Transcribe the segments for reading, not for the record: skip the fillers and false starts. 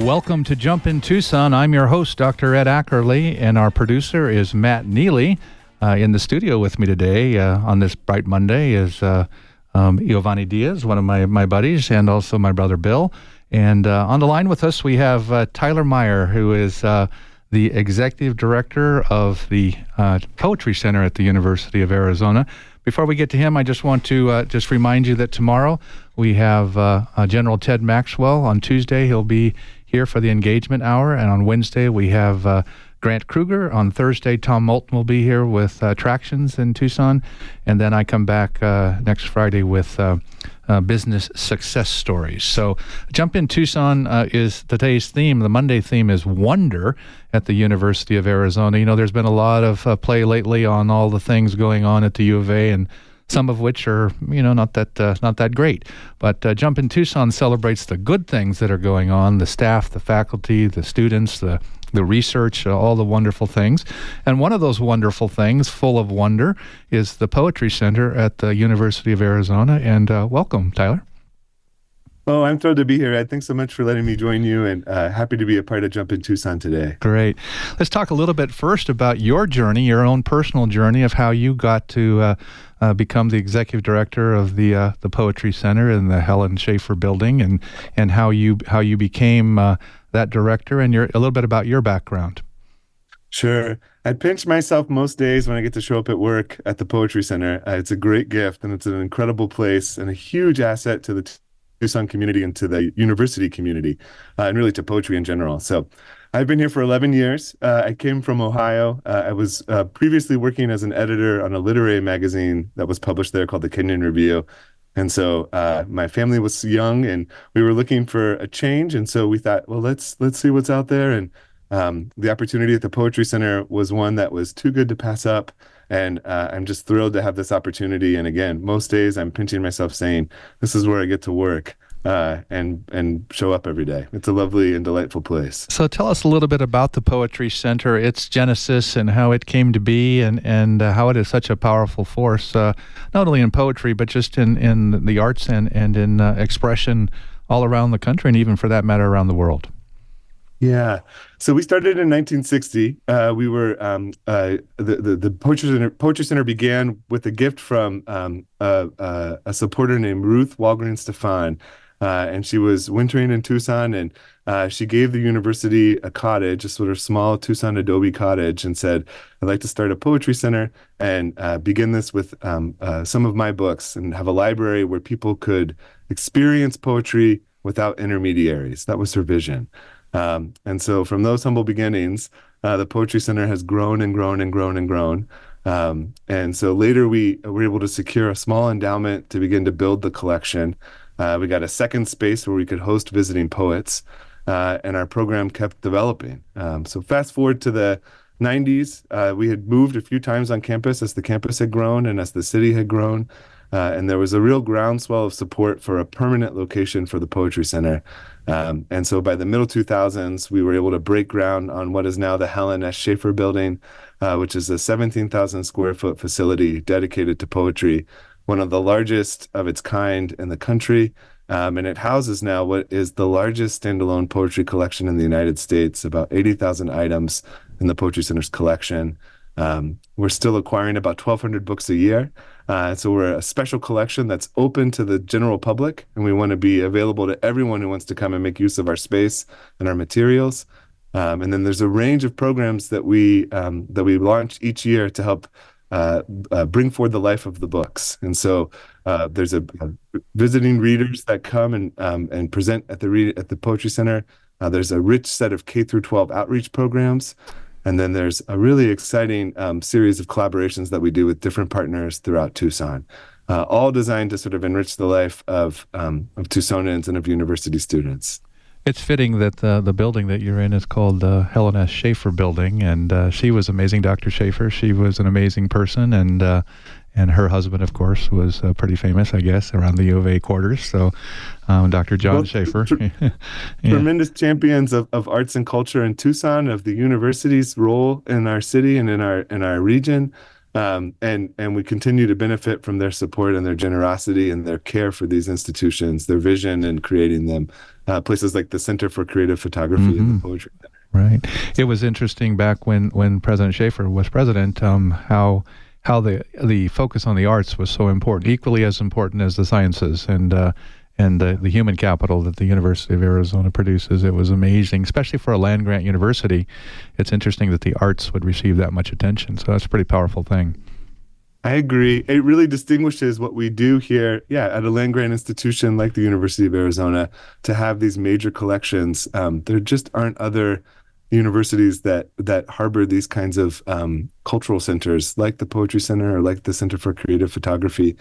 Welcome to Jump in Tucson. I'm your host, Dr. Ed Ackerley, and our producer is Matt Neely. In the studio with me today on this bright Monday is Giovanni Diaz, one of my buddies, and also my brother Bill. And on the line with us, we have Tyler Meyer, who is the executive director of the Poetry Center at the University of Arizona. Before we get to him, I just want to just remind you that tomorrow we have General Ted Maxwell. On Tuesday, he'll be here for the engagement hour, and on Wednesday we have Grant Kruger. On Thursday, Tom Moulton will be here with Tractions in Tucson, and then I come back next Friday with business success stories. So Jump in Tucson is today's theme. The Monday theme is wonder at the University of Arizona. You know, there's been a lot of play lately on all the things going on at the U of A, and some of which are, you know, not that great. But Jump in Tucson celebrates the good things that are going on, the staff, the faculty, the students, the research, all the wonderful things. And one of those wonderful things, full of wonder, is the Poetry Center at the University of Arizona. And welcome, Tyler. Oh, I'm thrilled to be here, Ed. Thanks so much for letting me join you, and happy to be a part of Jump in Tucson today. Great. Let's talk a little bit first about your journey, your own personal journey of how you got to become the executive director of the Poetry Center in the Helen Schaefer building, and how you became that director, and a little bit about your background. Sure. I pinch myself most days when I get to show up at work at the Poetry Center. It's a great gift, and it's an incredible place and a huge asset to the Tucson community and to the university community, and really to poetry in general. So I've been here for 11 years. I came from Ohio. I was previously working as an editor on a literary magazine that was published there called the Kenyon Review. And so my family was young, and we were looking for a change. And so we thought, well, let's see what's out there. And the opportunity at the Poetry Center was one that was too good to pass up. And I'm just thrilled to have this opportunity. And again, most days I'm pinching myself saying, this is where I get to work and show up every day. It's a lovely and delightful place. So tell us a little bit about the Poetry Center, its genesis, and how it came to be, and how it is such a powerful force, not only in poetry, but just in the arts and in expression all around the country, and even for that matter, around the world. Yeah. So we started in 1960. We were the Poetry Center began with a gift from a supporter named Ruth Walgreen Stefan, and she was wintering in Tucson, and she gave the university a cottage, a sort of small Tucson adobe cottage, and said, "I'd like to start a Poetry Center and begin this with some of my books and have a library where people could experience poetry without intermediaries." That was her vision. And so from those humble beginnings, the Poetry Center has grown and grown and grown and grown. And so later we were able to secure a small endowment to begin to build the collection. We got a second space where we could host visiting poets, and our program kept developing. So fast forward to the 90s, we had moved a few times on campus as the campus had grown and as the city had grown. And there was a real groundswell of support for a permanent location for the Poetry Center. And so by the middle 2000s, we were able to break ground on what is now the Helen S. Schaefer building, which is a 17,000 square foot facility dedicated to poetry, one of the largest of its kind in the country. And it houses now what is the largest standalone poetry collection in the United States, about 80,000 items in the Poetry Center's collection. We're still acquiring about 1,200 books a year. So we're a special collection that's open to the general public, and we want to be available to everyone who wants to come and make use of our space and our materials. And then there's a range of programs that we launch each year to help bring forward the life of the books. And so there's visiting readers that come and present at the Poetry Center. There's a rich set of K through 12 outreach programs. And then there's a really exciting series of collaborations that we do with different partners throughout Tucson, all designed to sort of enrich the life of Tucsonans and of university students. It's fitting that the building that you're in is called the Helen S. Schaefer building, and she was amazing, Dr. Schaefer. She was an amazing person, and her husband, of course, was pretty famous, I guess, around the U of A quarters. So Dr. John Schaefer. Yeah. Tremendous champions of arts and culture in Tucson, of the university's role in our city and in our region. And we continue to benefit from their support and their generosity and their care for these institutions, their vision in creating them. Places like the Center for Creative Photography and the Poetry Center. Right. It was interesting back when President Schaefer was president, how the focus on the arts was so important, equally as important as the sciences and the human capital that the University of Arizona produces. It was amazing, especially for a land-grant university. It's interesting that the arts would receive that much attention. So that's a pretty powerful thing. I agree. It really distinguishes what we do here, at a land-grant institution like the University of Arizona, to have these major collections. There just aren't other universities that harbor these kinds of cultural centers like the Poetry Center or like the Center for Creative Photography,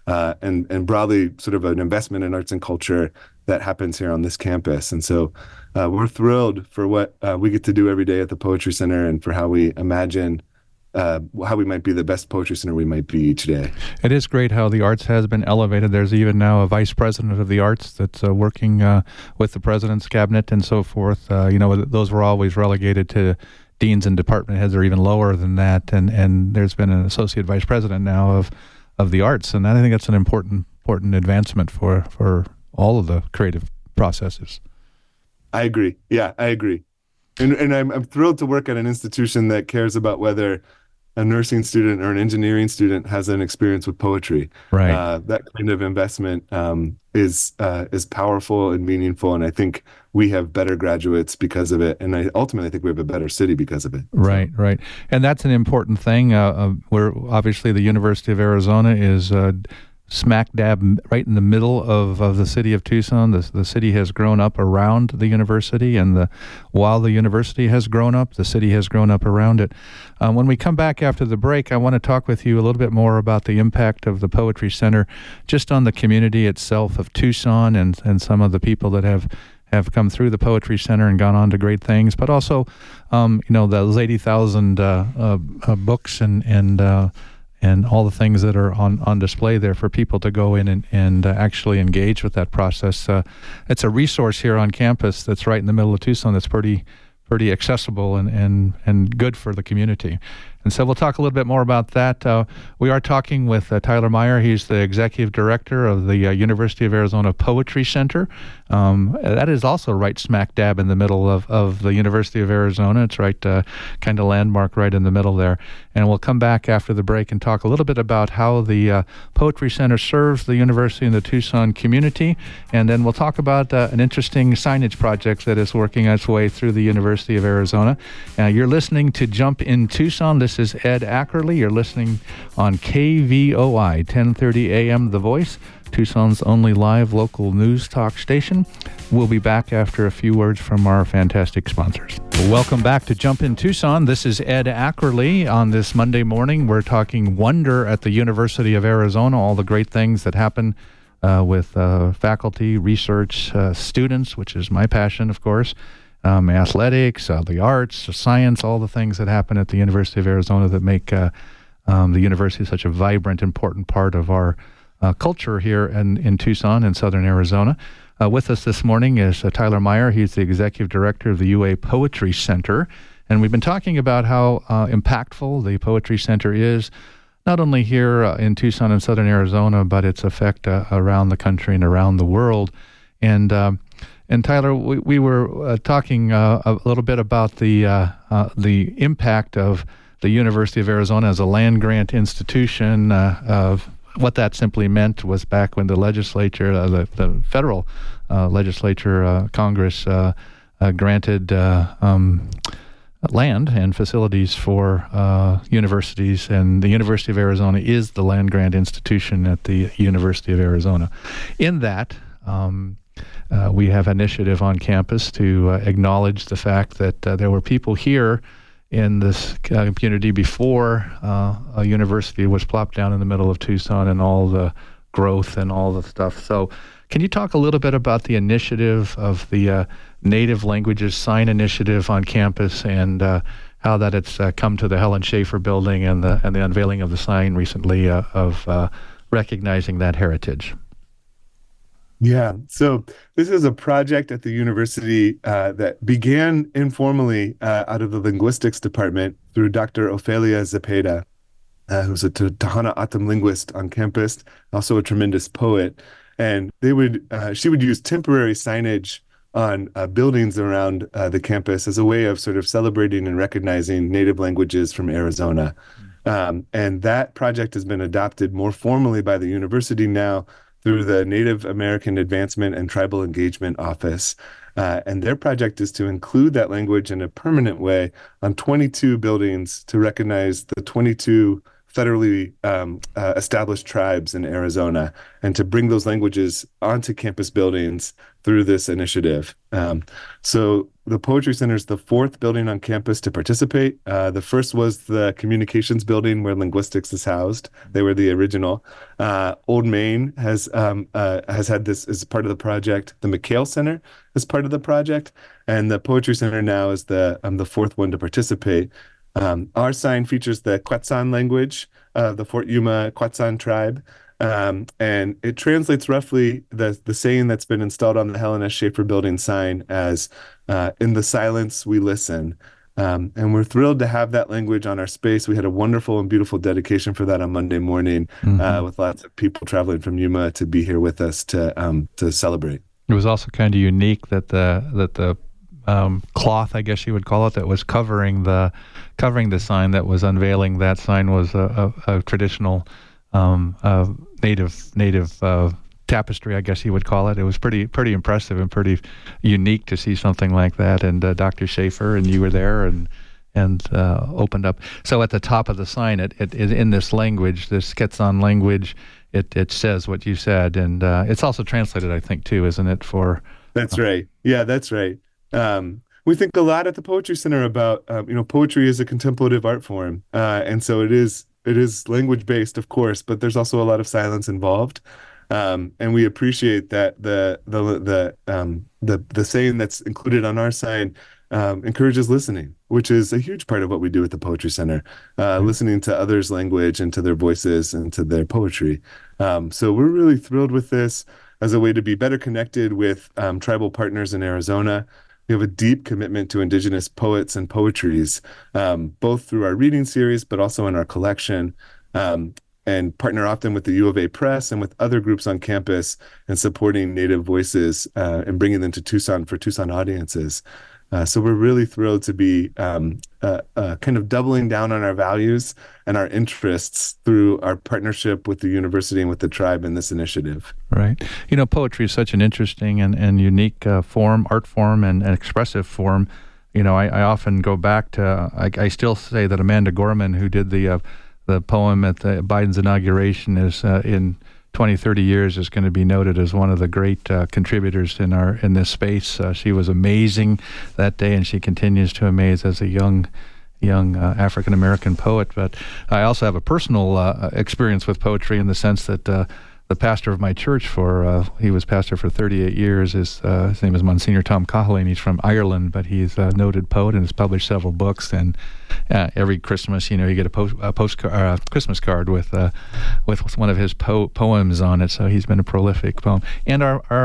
and broadly sort of an investment in arts and culture that happens here on this campus. And so we're thrilled for what we get to do every day at the Poetry Center and for how we imagine how we might be the best poetry center we might be each day. It is great how the arts has been elevated. There's even now a vice president of the arts that's working with the president's cabinet and so forth. Those were always relegated to deans and department heads, or even lower than that. And there's been an associate vice president now of the arts, and I think that's an important advancement for all of the creative processes. I agree. Yeah, I agree. And I'm thrilled to work at an institution that cares about whether a nursing student or an engineering student has an experience with poetry. Right. That kind of investment is powerful and meaningful, and I think we have better graduates because of it, and I ultimately think we have a better city because of it. Right, so. Right. And that's an important thing. We're obviously the University of Arizona is smack dab right in the middle of the city of Tucson. The city has grown up around the university, and while the university has grown up, the city has grown up around it. When we come back after the break, I want to talk with you a little bit more about the impact of the Poetry Center just on the community itself of Tucson and some of the people that have come through the Poetry Center and gone on to great things, but also, those 80,000 books and all the things that are on display there for people to go in and actually engage with that process. It's a resource here on campus that's right in the middle of Tucson that's pretty accessible and good for the community. And so we'll talk a little bit more about that. We are talking with Tyler Meyer. He's the executive director of the University of Arizona Poetry Center. That is also right smack dab in the middle of the University of Arizona. It's right kind of landmark right in the middle there. And we'll come back after the break and talk a little bit about how the Poetry Center serves the university and the Tucson community. And then we'll talk about an interesting signage project that is working its way through the University of Arizona. You're listening to Jump in Tucson. This is Ed Ackerley. You're listening on KVOI 1030 AM The Voice, Tucson's only live local news talk station. We'll be back after a few words from our fantastic sponsors. Welcome back to Jump in Tucson. This is Ed Ackerley. On this Monday morning, we're talking wonder at the University of Arizona, all the great things that happen with faculty, research, students, which is my passion, of course. Athletics, the arts, science, all the things that happen at the University of Arizona that make the university such a vibrant, important part of our culture here in Tucson and southern Arizona. With us this morning is Tyler Meyer. He's the executive director of the UA Poetry Center. And we've been talking about how impactful the Poetry Center is, not only here in Tucson and southern Arizona, but its effect around the country and around the world. And Tyler, we were talking a little bit about the impact of the University of Arizona as a land-grant institution. Of what that simply meant was back when the legislature, the federal legislature, Congress, granted land and facilities for universities, and the University of Arizona is the land-grant institution at the University of Arizona. In that, we have an initiative on campus to acknowledge the fact that there were people here in this community before a university was plopped down in the middle of Tucson and all the growth and all the stuff. So can you talk a little bit about the initiative of the Native Languages Sign Initiative on campus and how that it's come to the Helen Schaefer building and the unveiling of the sign recently of recognizing that heritage? Yeah, so this is a project at the university that began informally out of the linguistics department through Dr. Ofelia Zepeda. who's a Tohono O'odham linguist on campus, also a tremendous poet. And she would use temporary signage on buildings around the campus as a way of sort of celebrating and recognizing native languages from Arizona. And that project has been adopted more formally by the university now through the Native American Advancement and Tribal Engagement Office. And their project is to include that language in a permanent way on 22 buildings to recognize the 22 federally established tribes in Arizona, and to bring those languages onto campus buildings through this initiative. So the Poetry Center is the fourth building on campus to participate. The first was the communications building where linguistics is housed. They were the original. Old Main has had this as part of the project. The McHale Center is part of the project, and the Poetry Center now is the fourth one to participate. Our sign features the Quetzan language of the Fort Yuma Quetzan tribe, and it translates roughly the saying that's been installed on the Helen S. Schaefer building sign as "In the silence we listen." And we're thrilled to have that language on our space. We had a wonderful and beautiful dedication for that on Monday morning, with lots of people traveling from Yuma to be here with us to celebrate. It was also kind of unique that the cloth, I guess you would call it, that was covering the sign, that was unveiling that sign, was a traditional native tapestry, I guess you would call it. It was pretty impressive and pretty unique to see something like that. And Dr. Schaefer and you were there and opened up. So at the top of the sign, it in this language, this Quetzan language, it says what you said, and it's also translated, I think, too, isn't it? That's right. Yeah, that's right. We think a lot at the Poetry Center about, poetry is a contemplative art form. And so it is language based, of course, but there's also a lot of silence involved. And we appreciate that the saying that's included on our sign encourages listening, which is a huge part of what we do at the Poetry Center, listening to others' language and to their voices and to their poetry. So we're really thrilled with this as a way to be better connected with tribal partners in Arizona. We have a deep commitment to Indigenous poets and poetries, both through our reading series, but also in our collection, and partner often with the U of A Press and with other groups on campus in supporting Native voices and bringing them to Tucson for Tucson audiences. So we're really thrilled to be kind of doubling down on our values and our interests through our partnership with the university and with the tribe in this initiative. Right. Poetry is such an interesting and unique art form, and expressive form. I often go back to, I still say that Amanda Gorman, who did the poem at Biden's inauguration, is in 20, 30 years is going to be noted as one of the great contributors in this space. She was amazing that day, and she continues to amaze as a young African-American poet. But I also have a personal experience with poetry in the sense that the pastor of my church he was pastor for 38 years. His name is Monsignor Tom Cahalan. He's from Ireland, but he's a noted poet and has published several books. And every Christmas, you get a Christmas card with one of his poems on it. So he's been a prolific poem. And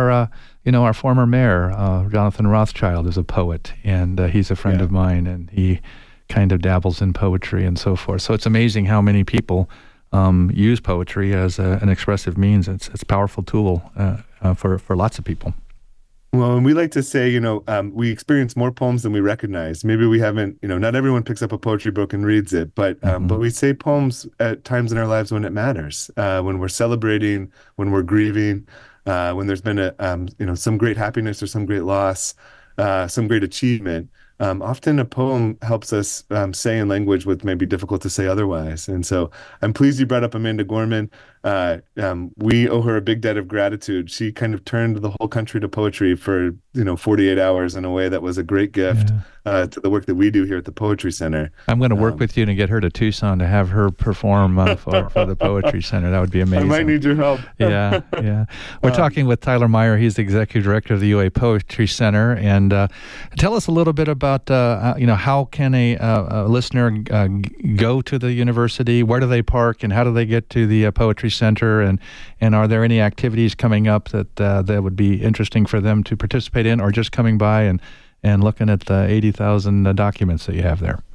our former mayor, Jonathan Rothschild, is a poet, and he's a friend of mine, and he kind of dabbles in poetry and so forth. So it's amazing how many people use poetry as an expressive means. It's a powerful tool for lots of people. Well, and we like to say, we experience more poems than we recognize. Maybe we haven't, not everyone picks up a poetry book and reads it, but we say poems at times in our lives when it matters, when we're celebrating, when we're grieving, when there's been some great happiness or some great loss, some great achievement. Often a poem helps us say in language what may be difficult to say otherwise. And so I'm pleased you brought up Amanda Gorman. We owe her a big debt of gratitude. She kind of turned the whole country to poetry for 48 hours in a way that was a great gift to the work that we do here at the Poetry Center. I'm going to work with you to get her to Tucson to have her perform for the Poetry Center. That would be amazing. I might need your help. Yeah. We're talking with Tyler Meyer. He's the executive director of the UA Poetry Center. And tell us a little bit about how can a listener go to the university? Where do they park, and how do they get to the Poetry Center? And are there any activities coming up that would be interesting for them to participate in, or just coming by and looking at the 80,000 documents that you have there?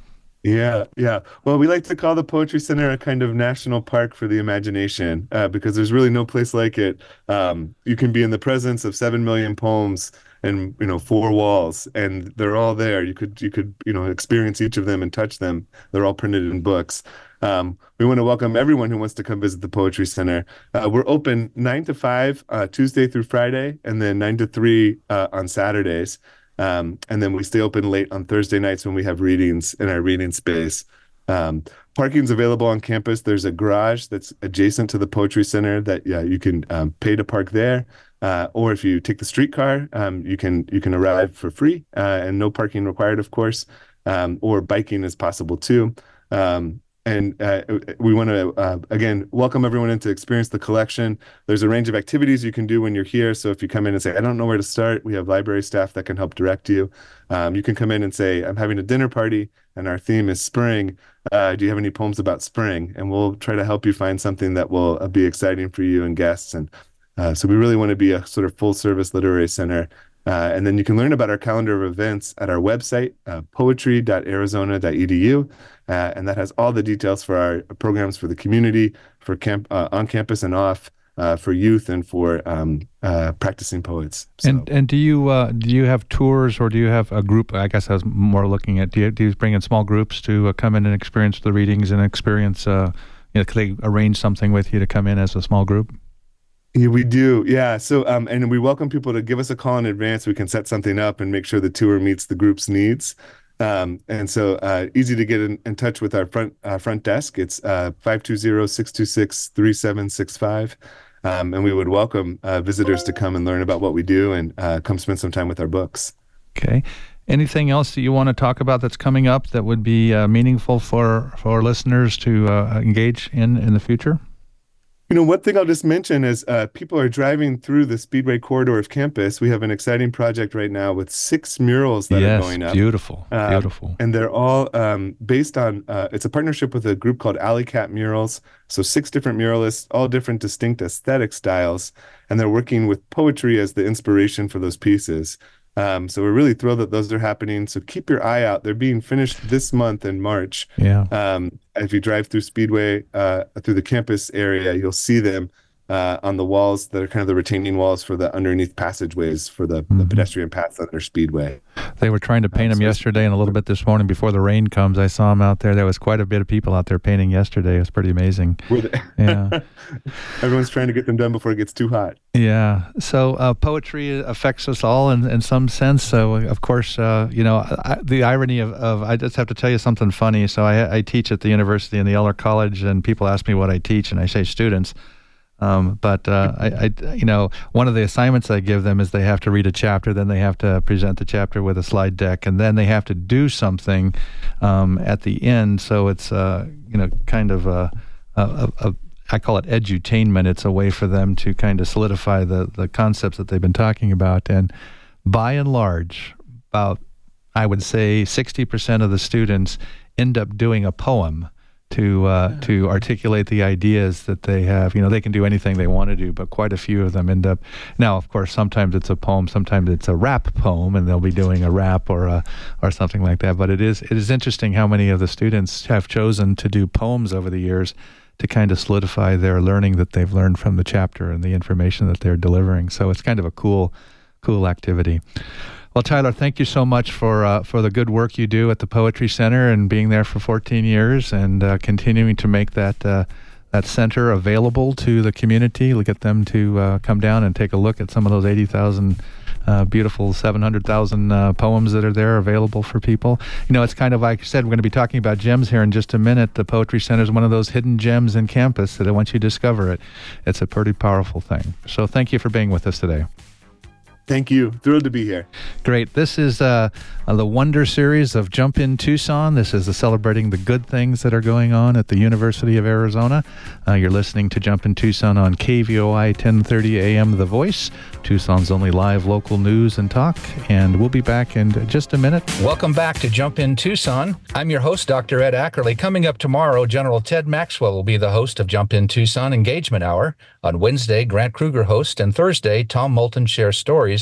Yeah, yeah. Well, we like to call the Poetry Center a kind of national park for the imagination, because there's really no place like it. You can be in the presence of 7 million poems and, four walls, and they're all there. You could, experience each of them and touch them. They're all printed in books. We want to welcome everyone who wants to come visit the Poetry Center. We're open 9 to 5, Tuesday through Friday, and then 9 to 3 on Saturdays. And then we stay open late on Thursday nights when we have readings in our reading space. Parking's available on campus. There's a garage that's adjacent to the Poetry Center that you can pay to park there. Or if you take the streetcar, you can arrive for free and no parking required, of course. Or biking is possible too. And we want to, again, welcome everyone in to experience the collection. There's a range of activities you can do when you're here. So if you come in and say, I don't know where to start, we have library staff that can help direct you. You can come in and say, I'm having a dinner party and our theme is spring. Do you have any poems about spring? And we'll try to help you find something that will be exciting for you and guests. And so we really want to be a sort of full service literary center. And then you can learn about our calendar of events at our website, poetry.arizona.edu. And that has all the details for our programs for the community, for on campus and off, for youth and for practicing poets. So. And do you have tours, or do you have a group? I guess I was more looking at, do you bring in small groups to come in and experience the readings and experience, could they arrange something with you to come in as a small group? Yeah, we do. Yeah. So, and we welcome people to give us a call in advance. We can set something up and make sure the tour meets the group's needs. And so, easy to get in touch with our front desk. It's 520-626-3765. And we would welcome visitors to come and learn about what we do and come spend some time with our books. Okay. Anything else that you want to talk about that's coming up that would be meaningful for listeners to engage in the future? One thing I'll just mention is people are driving through the Speedway corridor of campus. We have an exciting project right now with 6 murals that are going up. Beautiful. And they're all based on, it's a partnership with a group called Alley Cat Murals. So 6 different muralists, all different distinct aesthetic styles. And they're working with poetry as the inspiration for those pieces. So we're really thrilled that those are happening. So keep your eye out. They're being finished this month in March. Yeah. If you drive through Speedway, through the campus area, you'll see them on the walls that are kind of the retaining walls for the underneath passageways for the pedestrian paths under Speedway. They were trying to paint them yesterday and a little bit this morning before the rain comes. I saw them out there. There was quite a bit of people out there painting yesterday. It was pretty amazing. Were they? Yeah. Everyone's trying to get them done before it gets too hot. Yeah. So poetry affects us all in some sense. So, of course, the irony of I just have to tell you something funny. So I teach at the university in the Eller College, and people ask me what I teach, and I say students. But one of the assignments I give them is they have to read a chapter, then they have to present the chapter with a slide deck, and then they have to do something at the end. So it's kind of I call it edutainment. It's a way for them to kind of solidify the concepts that they've been talking about. And by and large, about I would say 60% of the students end up doing a poem to articulate the ideas that they have. They can do anything they want to do, but quite a few of them end up. Now, of course, sometimes it's a poem, sometimes it's a rap poem, and they'll be doing a rap or something like that. But it is interesting how many of the students have chosen to do poems over the years to kind of solidify their learning that they've learned from the chapter and the information that they're delivering. So it's kind of a cool activity. Well, Tyler, thank you so much for the good work you do at the Poetry Center and being there for 14 years and continuing to make that center available to the community. We'll get them to come down and take a look at some of those 80,000 beautiful 700,000 poems that are there available for people. It's kind of like I said, we're going to be talking about gems here in just a minute. The Poetry Center is one of those hidden gems in campus that once you discover it, it's a pretty powerful thing. So thank you for being with us today. Thank you. Thrilled to be here. Great. This is the Wonder Series of Jump in Tucson. This is celebrating the good things that are going on at the University of Arizona. You're listening to Jump in Tucson on KVOI 1030 AM The Voice, Tucson's only live local news and talk. And we'll be back in just a minute. Welcome back to Jump in Tucson. I'm your host, Dr. Ed Ackerley. Coming up tomorrow, General Ted Maxwell will be the host of Jump in Tucson Engagement Hour. On Wednesday, Grant Kruger hosts, and Thursday, Tom Moulton shares stories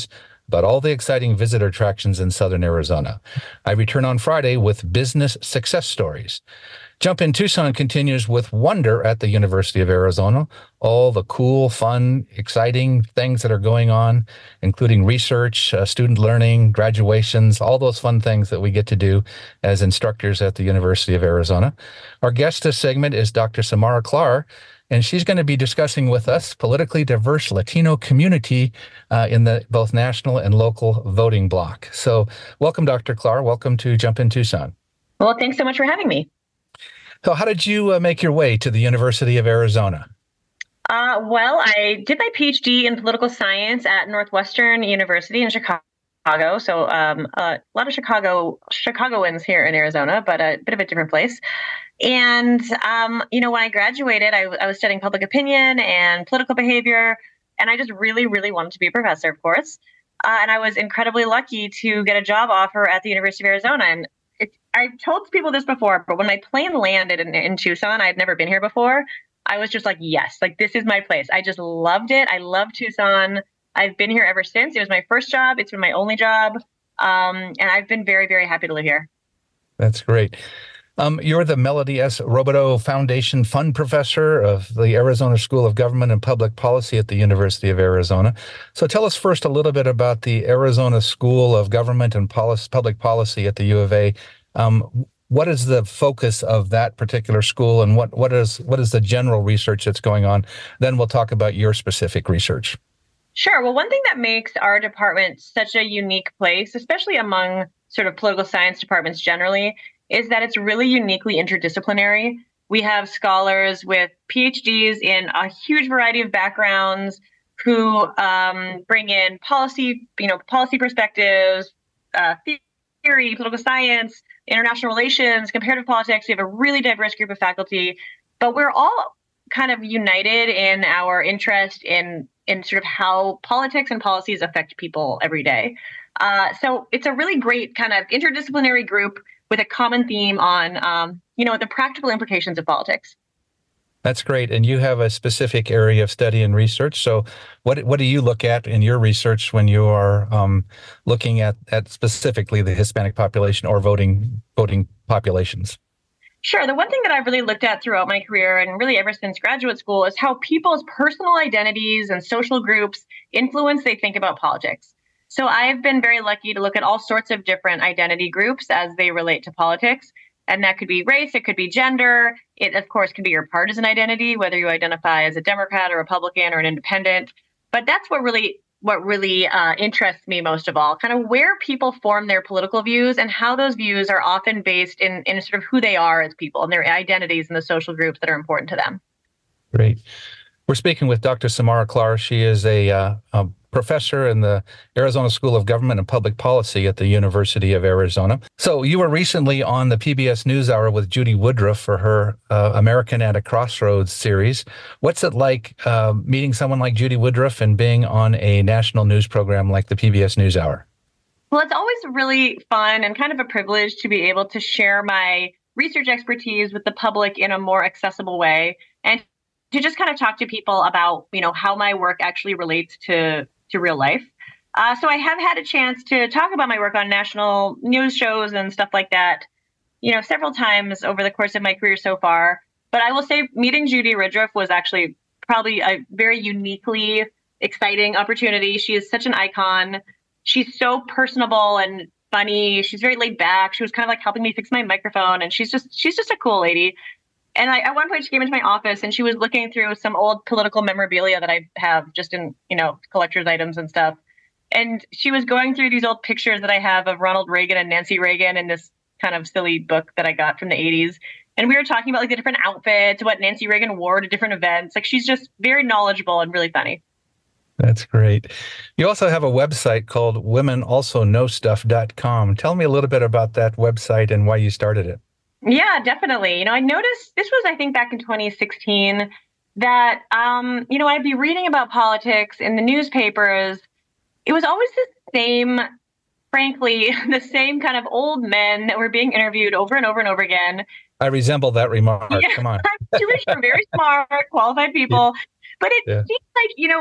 about all the exciting visitor attractions in southern Arizona. I return on Friday with business success stories. Jump in Tucson continues with wonder at the University of Arizona, all the cool, fun, exciting things that are going on, including research, student learning, graduations, all those fun things that we get to do as instructors at the University of Arizona. Our guest this segment is Dr. Samara Klar, and she's going to be discussing with us politically diverse Latino community in the both national and local voting bloc. So welcome, Dr. Klar. Welcome to Jump in Tucson. Well, thanks so much for having me. So how did you make your way to the University of Arizona? Well, I did my PhD in political science at Northwestern University in Chicago. So a lot of Chicagoans here in Arizona, but a bit of a different place. And, when I graduated, I was studying public opinion and political behavior. And I just really, really wanted to be a professor, of course. And I was incredibly lucky to get a job offer at the University of Arizona. And I've told people this before, but when my plane landed in Tucson, I had never been here before. I was just like, yes, like this is my place. I just loved it. I love Tucson. I've been here ever since. It was my first job. It's been my only job. And I've been very, very happy to live here. That's great. You're the Melody S. Robideau Foundation Fund Professor of the Arizona School of Government and Public Policy at the University of Arizona. So tell us first a little bit about the Arizona School of Government and Public Policy at the U of A. What is the focus of that particular school, and what is the general research that's going on? Then we'll talk about your specific research. Sure. Well, one thing that makes our department such a unique place, especially among sort of political science departments generally, is that it's really uniquely interdisciplinary. We have scholars with PhDs in a huge variety of backgrounds who bring in policy perspectives, theory, political science, international relations, comparative politics. We have a really diverse group of faculty, but we're all kind of united in our interest in sort of how politics and policies affect people every day. So it's a really great kind of interdisciplinary group with a common theme on, the practical implications of politics. That's great. And you have a specific area of study and research. So what do you look at in your research when you are looking at specifically the Hispanic population or voting populations? Sure. The one thing that I've really looked at throughout my career and really ever since graduate school is how people's personal identities and social groups influence they think about politics. So I've been very lucky to look at all sorts of different identity groups as they relate to politics. And that could be race, it could be gender. It, of course, can be your partisan identity, whether you identify as a Democrat, a Republican, or an independent. But that's what really interests me most of all, kind of where people form their political views and how those views are often based in sort of who they are as people and their identities and the social groups that are important to them. Great. We're speaking with Dr. Samara Klar. She is a professor in the Arizona School of Government and Public Policy at the University of Arizona. So you were recently on the PBS NewsHour with Judy Woodruff for her American at a Crossroads series. What's it like meeting someone like Judy Woodruff and being on a national news program like the PBS NewsHour? Well, it's always really fun and kind of a privilege to be able to share my research expertise with the public in a more accessible way and to just kind of talk to people about, how my work actually relates to real life. So I have had a chance to talk about my work on national news shows and stuff like that, several times over the course of my career so far. But I will say meeting Judy Woodruff was actually probably a very uniquely exciting opportunity. She is such an icon. She's so personable and funny. She's very laid back. She was kind of like helping me fix my microphone, and she's just a cool lady. And at one point she came into my office and she was looking through some old political memorabilia that I have just in, collector's items and stuff. And she was going through these old pictures that I have of Ronald Reagan and Nancy Reagan in this kind of silly book that I got from the 80s. And we were talking about like the different outfits, what Nancy Reagan wore to different events. Like she's just very knowledgeable and really funny. That's great. You also have a website called womenalsoknowstuff.com. Tell me a little bit about that website and why you started it. Yeah, definitely. I noticed this was, I think, back in 2016 that, I'd be reading about politics in the newspapers. It was always the same, frankly, the same kind of old men that were being interviewed over and over and over again. I resemble that remark. Yeah, come on. I'm Jewish, they're very smart, qualified people. But it seems like,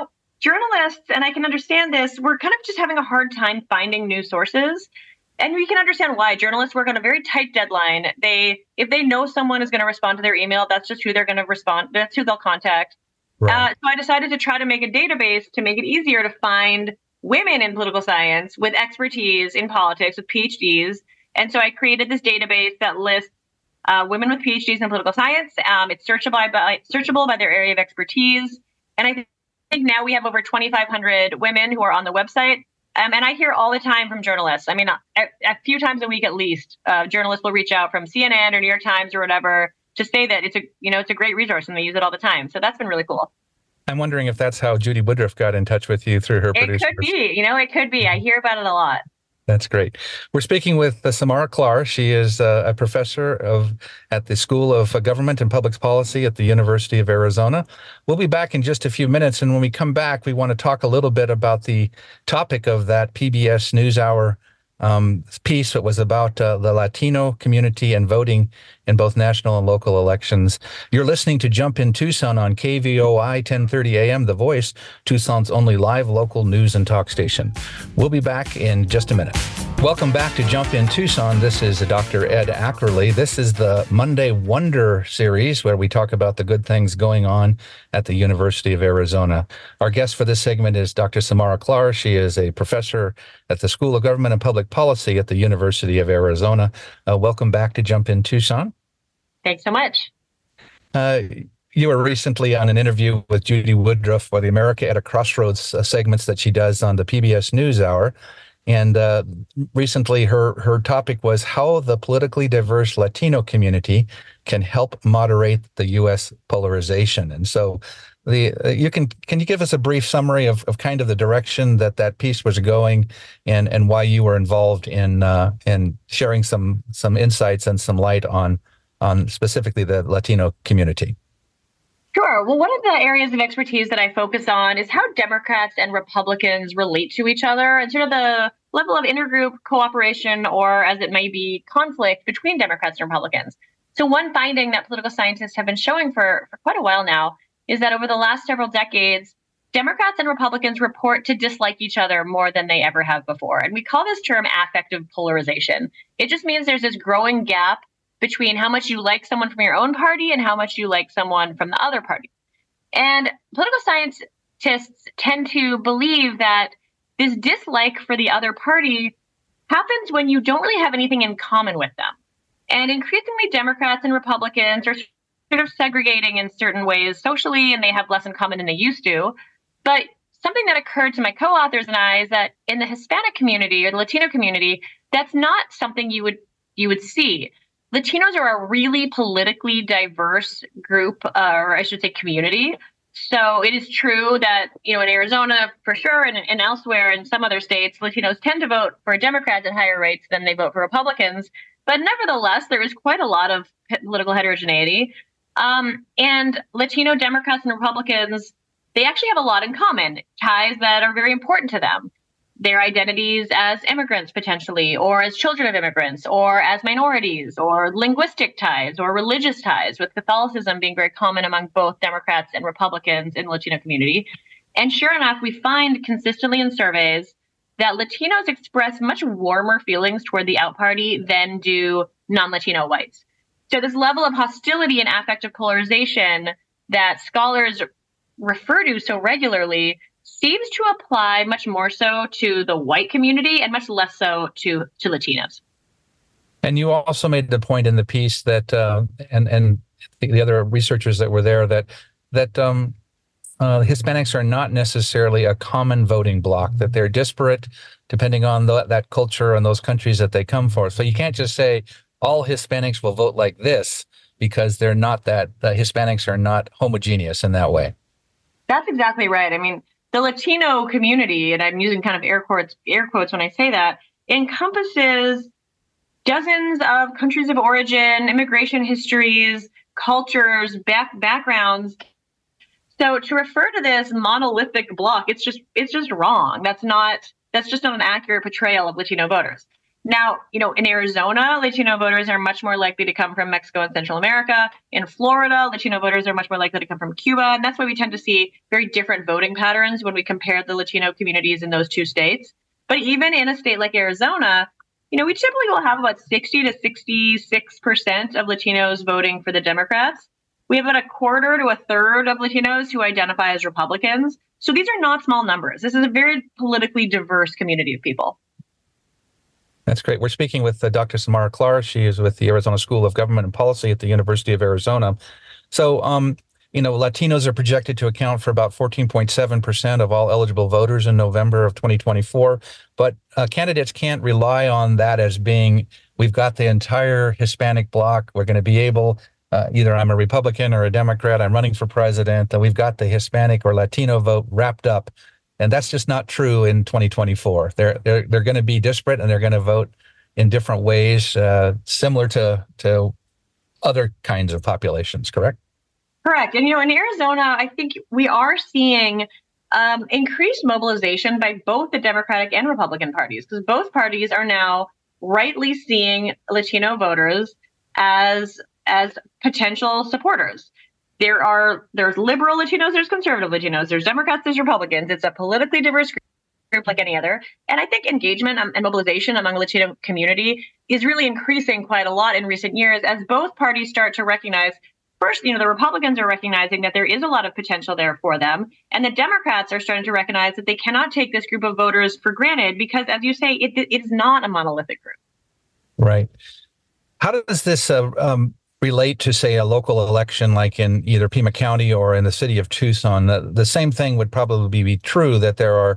journalists, and I can understand this, we're kind of just having a hard time finding news sources. And we can understand why. Journalists work on a very tight deadline. If they know someone is going to respond to their email, that's just who they're going to respond. That's who they'll contact. Right. So I decided to try to make a database to make it easier to find women in political science with expertise in politics, with PhDs. And so I created this database that lists women with PhDs in political science. It's searchable by their area of expertise. And I think now we have over 2,500 women who are on the website. And I hear all the time from journalists. I mean, a few times a week at least, journalists will reach out from CNN or New York Times or whatever to say that it's a great resource and they use it all the time. So that's been really cool. I'm wondering if that's how Judy Woodruff got in touch with you through her producers. It could be. It could be. I hear about it a lot. That's great. We're speaking with Samara Klar. She is a professor at the School of Government and Public Policy at the University of Arizona. We'll be back in just a few minutes, and when we come back, we want to talk a little bit about the topic of that PBS NewsHour piece that was about the Latino community and voting in both national and local elections. You're listening to Jump in Tucson on KVOI 1030 AM, The Voice, Tucson's only live local news and talk station. We'll be back in just a minute. Welcome back to Jump in Tucson. This is Dr. Ed Ackerley. This is the Monday Wonder series where we talk about the good things going on at the University of Arizona. Our guest for this segment is Dr. Samara Klar. She is a professor at the School of Government and Public Policy at the University of Arizona. Welcome back to Jump in Tucson. Thanks so much. You were recently on an interview with Judy Woodruff for the America at a Crossroads segments that she does on the PBS NewsHour. And recently her topic was how the politically diverse Latino community can help moderate the U.S. polarization. And so can you give us a brief summary of kind of the direction that piece was going and why you were involved in sharing some insights and some light on specifically the Latino community? Sure. Well, one of the areas of expertise that I focus on is how Democrats and Republicans relate to each other and sort of the level of intergroup cooperation, or as it may be, conflict between Democrats and Republicans. So one finding that political scientists have been showing for quite a while now is that over the last several decades, Democrats and Republicans report to dislike each other more than they ever have before. And we call this term affective polarization. It just means there's this growing gap between how much you like someone from your own party and how much you like someone from the other party. And political scientists tend to believe that this dislike for the other party happens when you don't really have anything in common with them. And increasingly, Democrats and Republicans are sort of segregating in certain ways socially, and they have less in common than they used to. But something that occurred to my co-authors and I is that in the Hispanic community or the Latino community, that's not something you would see. Latinos are a really politically diverse group, or I should say community. So it is true that, in Arizona, for sure, and elsewhere in some other states, Latinos tend to vote for Democrats at higher rates than they vote for Republicans. But nevertheless, there is quite a lot of political heterogeneity. And Latino Democrats and Republicans, they actually have a lot in common, ties that are very important to them. Their identities as immigrants, potentially, or as children of immigrants, or as minorities, or linguistic ties, or religious ties, with Catholicism being very common among both Democrats and Republicans in the Latino community. And sure enough, we find consistently in surveys that Latinos express much warmer feelings toward the out party than do non-Latino whites. So this level of hostility and affective polarization that scholars refer to so regularly seems to apply much more so to the white community and much less so to Latinos. And you also made the point in the piece that, and the other researchers that were there, that Hispanics are not necessarily a common voting bloc, that they're disparate depending on that culture and those countries that they come from. So you can't just say all Hispanics will vote like this, because they're not that. The Hispanics are not homogeneous in that way. That's exactly right. I mean, the Latino community, and I'm using kind of air quotes when I say that, encompasses dozens of countries of origin, immigration histories, cultures, backgrounds. So to refer to this monolithic bloc, it's just wrong. That's just not an accurate portrayal of Latino voters. Now, in Arizona, Latino voters are much more likely to come from Mexico and Central America. In Florida, Latino voters are much more likely to come from Cuba. And that's why we tend to see very different voting patterns when we compare the Latino communities in those two states. But even in a state like Arizona, we typically will have about 60 to 66% of Latinos voting for the Democrats. We have about a quarter to a third of Latinos who identify as Republicans. So these are not small numbers. This is a very politically diverse community of people. That's great. We're speaking with Dr. Samara Clark. She is with the Arizona School of Government and Policy at the University of Arizona. So, Latinos are projected to account for about 14.7% of all eligible voters in November of 2024. But candidates can't rely on that as being, we've got the entire Hispanic bloc. We're going to be able, either I'm a Republican or a Democrat, I'm running for president, and we've got the Hispanic or Latino vote wrapped up. And that's just not true in 2024. They're going to be disparate, and they're going to vote in different ways, similar to other kinds of populations, correct? Correct. And, in Arizona, I think we are seeing increased mobilization by both the Democratic and Republican parties, because both parties are now rightly seeing Latino voters as potential supporters. There's liberal Latinos, there's conservative Latinos, there's Democrats, there's Republicans. It's a politically diverse group like any other. And I think engagement and mobilization among the Latino community is really increasing quite a lot in recent years as both parties start to recognize, first, the Republicans are recognizing that there is a lot of potential there for them. And the Democrats are starting to recognize that they cannot take this group of voters for granted because, as you say, it is not a monolithic group. Right. How does this relate to, say, a local election like in either Pima County or in the city of Tucson? The same thing would probably be true, that there are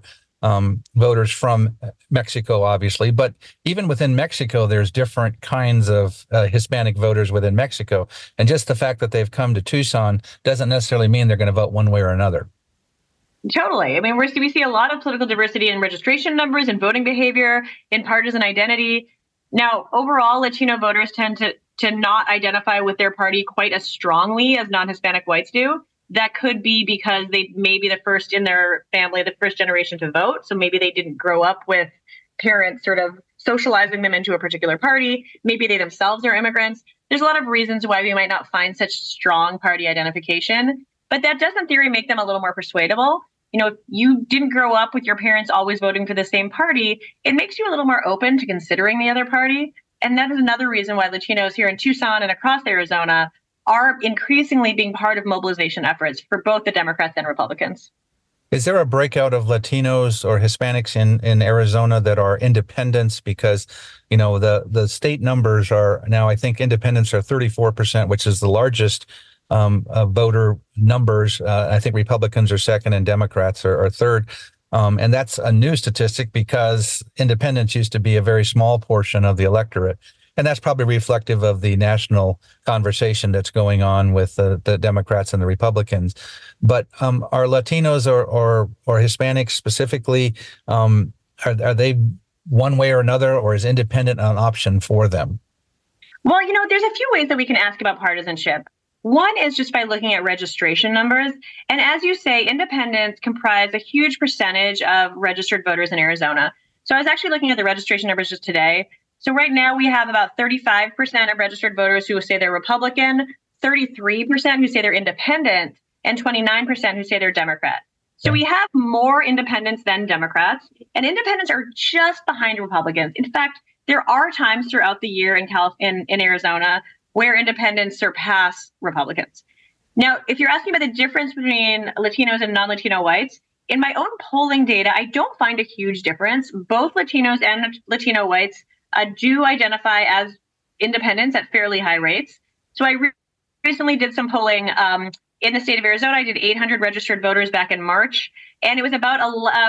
voters from Mexico, obviously, but even within Mexico, there's different kinds of Hispanic voters within Mexico. And just the fact that they've come to Tucson doesn't necessarily mean they're going to vote one way or another. Totally. I mean, we see a lot of political diversity in registration numbers, in voting behavior, in partisan identity. Now, overall, Latino voters tend to not identify with their party quite as strongly as non-Hispanic whites do. That could be because they may be the first in their family, the first generation to vote. So maybe they didn't grow up with parents sort of socializing them into a particular party. Maybe they themselves are immigrants. There's a lot of reasons why we might not find such strong party identification. But that does, in theory, make them a little more persuadable. If you didn't grow up with your parents always voting for the same party, it makes you a little more open to considering the other party. And that is another reason why Latinos here in Tucson and across Arizona are increasingly being part of mobilization efforts for both the Democrats and Republicans. Is there a breakout of Latinos or Hispanics in Arizona that are independents? Because, the state numbers are now, I think independents are 34%, which is the largest voter numbers. I think Republicans are second and Democrats are third. And that's a new statistic because independents used to be a very small portion of the electorate. And that's probably reflective of the national conversation that's going on with the Democrats and the Republicans. But are Latinos or Hispanics specifically, are they one way or another, or is independent an option for them? Well, there's a few ways that we can ask about partisanship. One is just by looking at registration numbers. And as you say, independents comprise a huge percentage of registered voters in Arizona. So I was actually looking at the registration numbers just today. So right now we have about 35% of registered voters who say they're Republican, 33% who say they're independent, and 29% who say they're Democrat. So we have more independents than Democrats, and independents are just behind Republicans. In fact, there are times throughout the year in Arizona where independents surpass Republicans. Now, if you're asking about the difference between Latinos and non-Latino whites, in my own polling data, I don't find a huge difference. Both Latinos and Latino whites do identify as independents at fairly high rates. So I recently did some polling in the state of Arizona. I did 800 registered voters back in March, and it was about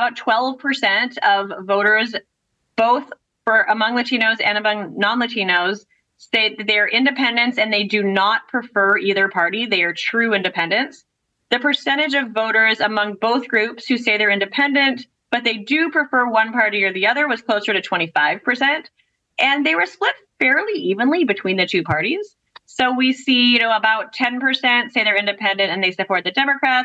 12% of voters, both among Latinos and among non-Latinos, say that they're independents and they do not prefer either party. They are true independents. The percentage of voters among both groups who say they're independent, but they do prefer one party or the other, was closer to 25%. And they were split fairly evenly between the two parties. So we see, about 10% say they're independent and they support the Democrats,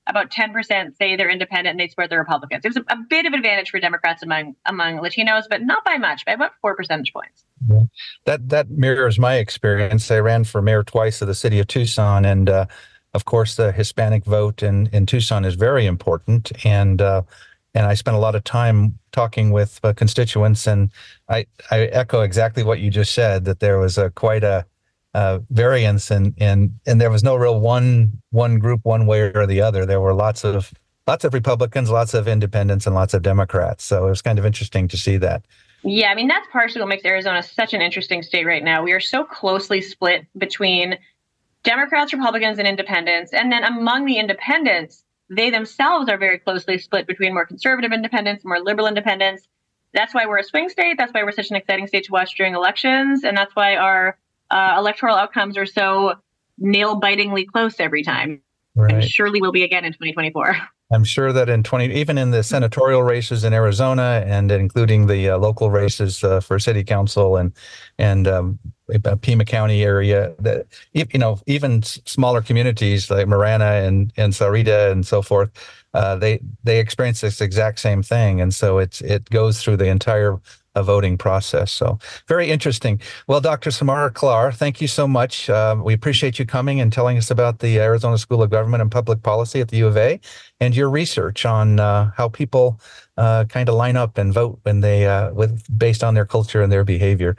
about 10% say they're independent and they support the Republicans. There's a bit of advantage for Democrats among Latinos, but not by much, by about 4 percentage points. That mirrors my experience. I ran for mayor twice of the city of Tucson, and of course, the Hispanic vote in Tucson is very important. And I spent a lot of time talking with constituents, and I echo exactly what you just said, that there was quite a variance, and there was no real one group one way or the other. There were lots of Republicans, lots of independents, and lots of Democrats. So it was kind of interesting to see that. Yeah, I mean, that's partially what makes Arizona such an interesting state right now. We are so closely split between Democrats, Republicans, and independents. And then among the independents, they themselves are very closely split between more conservative independents, more liberal independents. That's why we're a swing state. That's why we're such an exciting state to watch during elections. And that's why our electoral outcomes are so nail-bitingly close every time. Right. And surely will be again in 2024. I'm sure that even in the senatorial races in Arizona, and including the local races for city council and Pima County area, that even smaller communities like Marana and Sahuarita and so forth, they experience this exact same thing, and so it goes through the entire voting process. So very interesting. Well, Dr. Samara Klar, thank you so much. We appreciate you coming and telling us about the Arizona School of Government and Public Policy at the U of A and your research on how people kind of line up and vote when they based on their culture and their behavior.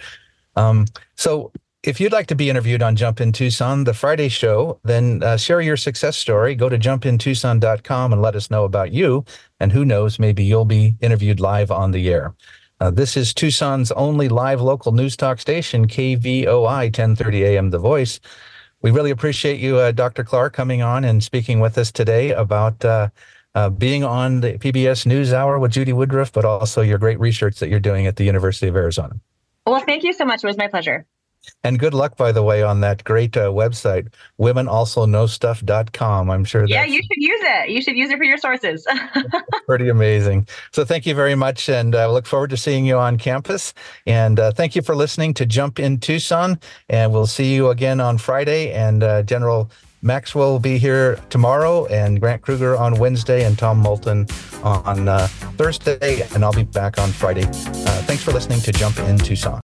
So if you'd like to be interviewed on Jump in Tucson, the Friday show, then share your success story. Go to jumpintucson.com and let us know about you. And who knows, maybe you'll be interviewed live on the air. This is Tucson's only live local news talk station, KVOI 1030 AM The Voice. We really appreciate you, Dr. Klar, coming on and speaking with us today about being on the PBS NewsHour with Judy Woodruff, but also your great research that you're doing at the University of Arizona. Well, thank you so much. It was my pleasure. And good luck, by the way, on that great website, womenalsoknowstuff.com. I'm sure you should use it. You should use it for your sources. Pretty amazing. So thank you very much, and I look forward to seeing you on campus. And thank you for listening to Jump in Tucson, and we'll see you again on Friday. And General Maxwell will be here tomorrow, and Grant Kruger on Wednesday, and Tom Moulton on Thursday, and I'll be back on Friday. Thanks for listening to Jump in Tucson.